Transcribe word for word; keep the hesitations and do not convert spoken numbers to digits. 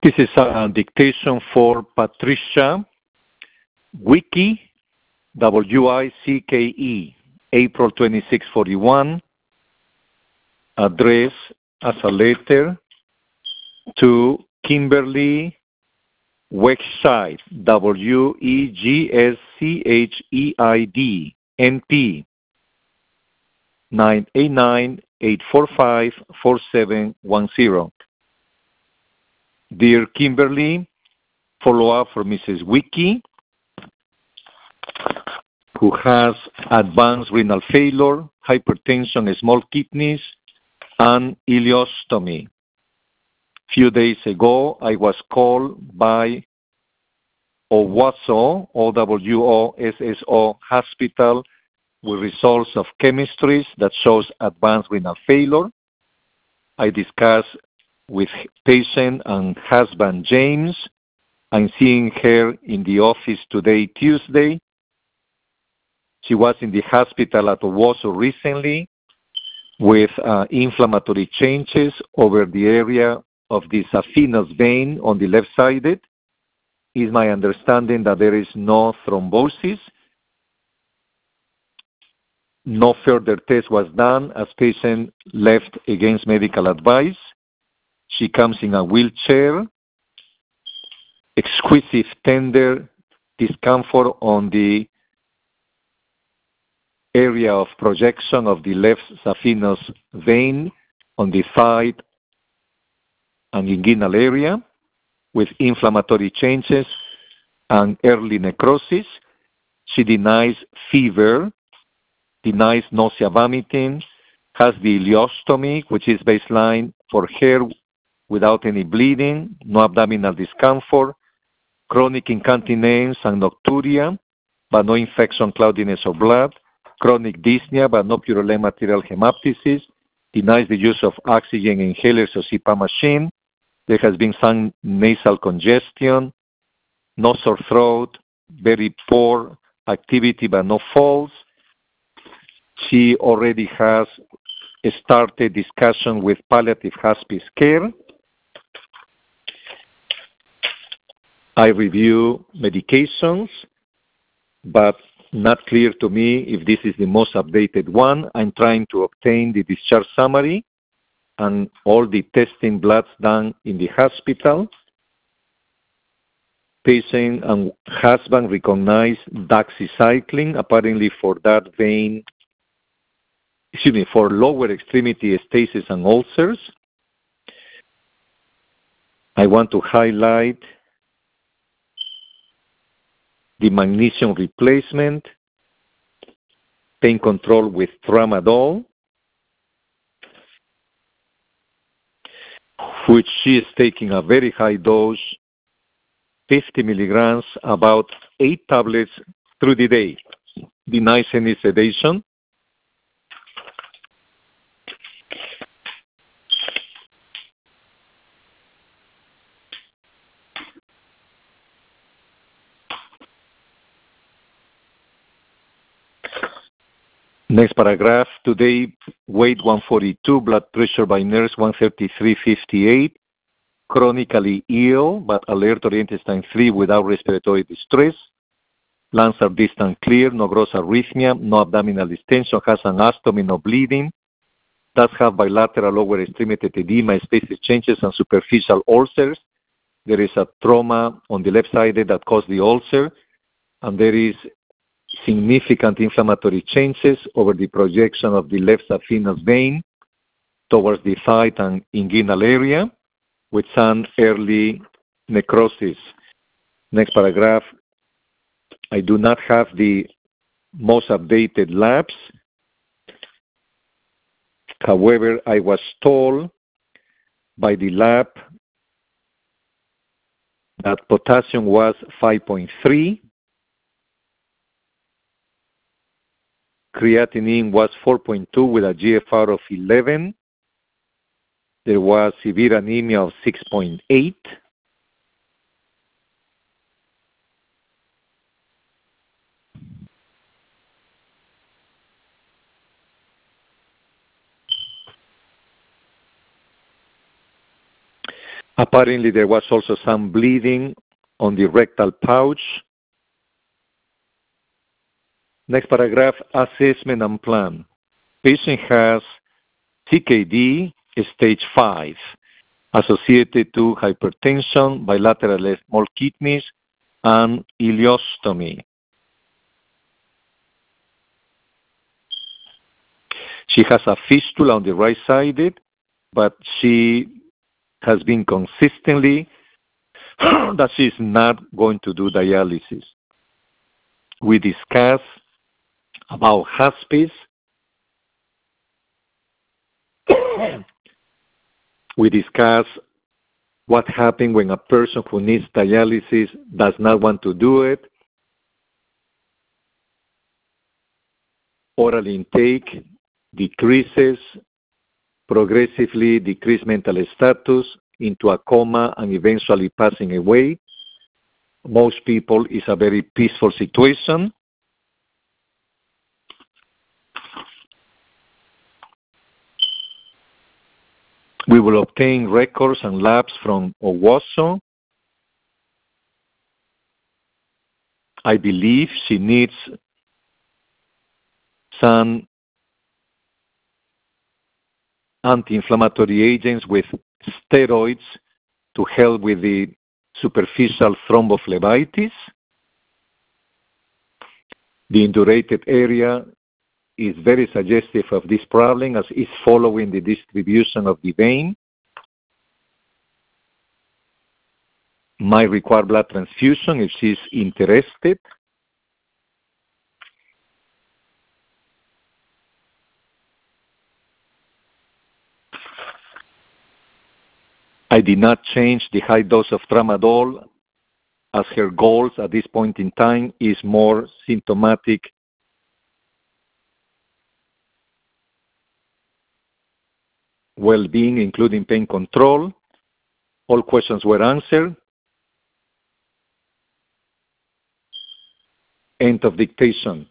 This is a dictation for Patricia Wicke, W I C K E, April twenty-sixth, forty-one, addressed as a letter to Kimberly Weghscheid, W E G S C H E I D, N P, nine eight nine, eight four five, four seven one zero. Dear Kimberly, follow-up for Missus Wicke, who has advanced renal failure, hypertension, small kidneys, and ileostomy. Few days ago, I was called by Owasso, O W O S S O Hospital, with results of chemistries that shows advanced renal failure. I discussed with patient and husband James. I'm seeing her in the office today, Tuesday. She was in the hospital at Owasso recently with uh, inflammatory changes over the area of the saphenous vein on the left side. It is my understanding that there is no thrombosis. No further test was done as patient left against medical advice. She comes in a wheelchair, exquisite tender discomfort on the area of projection of the left saphenous vein on the thigh and inguinal area with inflammatory changes and early necrosis. She denies fever, denies nausea, vomiting, has the ileostomy, which is baseline for her without any bleeding, no abdominal discomfort, chronic incontinence and nocturia, but no infection, cloudiness, or blood, chronic dyspnea, but no purulent material hemoptysis, denies the use of oxygen inhalers or C PAP machine. There has been some nasal congestion, no sore throat, very poor activity, but no falls. She already has started discussion with palliative hospice care. I review medications, but not clear to me if this is the most updated one. I'm trying to obtain the discharge summary and all the testing bloods done in the hospital. Patient and husband recognize doxycycline, apparently for that vein, excuse me, for lower extremity stasis and ulcers. I want to highlight the magnesium replacement, pain control with tramadol, which she is taking a very high dose, fifty milligrams, about eight tablets through the day. Denies any sedation. Next paragraph, today, weight one forty-two, blood pressure by nurse one thirty-three fifty-eight, chronically ill but alert or intestine three without respiratory distress, lungs are distant clear, no gross arrhythmia, no abdominal distension, has an ostomy, no bleeding, does have bilateral lower extremity edema, stasis changes, and superficial ulcers. There is a trauma on the left side that caused the ulcer, and there is significant inflammatory changes over the projection of the left saphenous vein towards the thigh and inguinal area with some early necrosis. Next paragraph, I do not have the most updated labs. However, I was told by the lab that potassium was five point three, creatinine was four point two with a G F R of eleven. There was severe anemia of six point eight. Apparently, there was also some bleeding on the rectal pouch. Next paragraph, assessment and plan. Patient has C K D stage five, associated to hypertension, bilateral left small kidneys, and ileostomy. She has a fistula on the right side, but she has been consistently that she's not going to do dialysis. We discuss about hospice. We discuss what happens when a person who needs dialysis does not want to do it. Oral intake decreases, progressively decrease mental status into a coma and eventually passing away. Most people, it's a very peaceful situation. We will obtain records and labs from Owosso. I believe she needs some anti-inflammatory agents with steroids to help with the superficial thrombophlebitis. The indurated area is very suggestive of this problem as it's following the distribution of the vein. Might require blood transfusion if she's interested. I did not change the high dose of tramadol as her goals at this point in time is more symptomatic well-being, including pain control. All questions were answered. End of dictation.